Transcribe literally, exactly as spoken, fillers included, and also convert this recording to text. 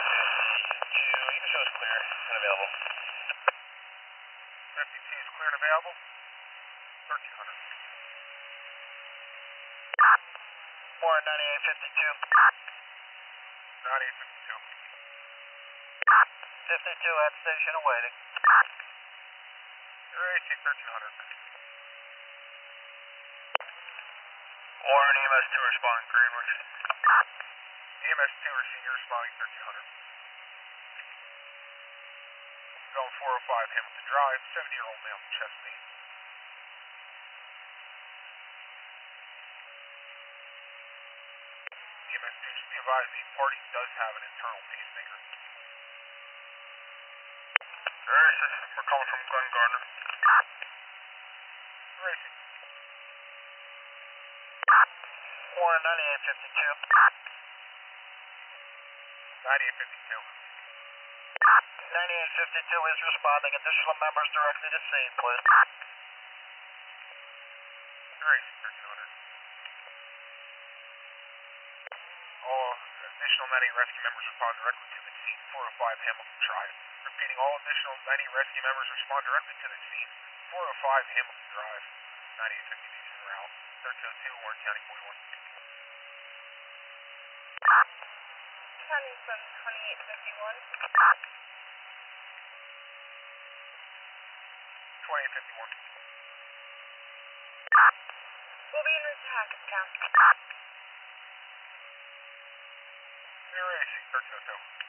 You can show us clear and available. fifty-two is clear and available. thirteen hundred. More ninety-eight fifty-two. ninety-eight fifty-two. fifty-two at station awaiting. You're A C thirteen hundred. Warren E M S two responding Greenwich. E M S two or senior responding thirteen hundred. Zone four oh five Hamilton Drive, seventy year old male, chest pain. E M S two, just be advised the party does have an internal pacemaker. Racist, we're calling from Glen Gardner. Racing. Warren ninety-eight fifty-two. ninety-eight fifty-two. ninety-eight fifty-two is responding. Additional members directly to scene, please. Racing thirteen hundred. All additional ninety-eight rescue members respond directly to the scene, four oh five Hamilton Drive. Repeating, all additional ninety-eight rescue members respond directly to the scene, four oh five Hamilton Drive. ninety-eight fifty-two is en route, thirteen oh two, Warren County forty-one. County from twenty-eight fifty-one. twenty-eight fifty-one. We'll be in route to Hackettstown. You're racing thirteen oh two.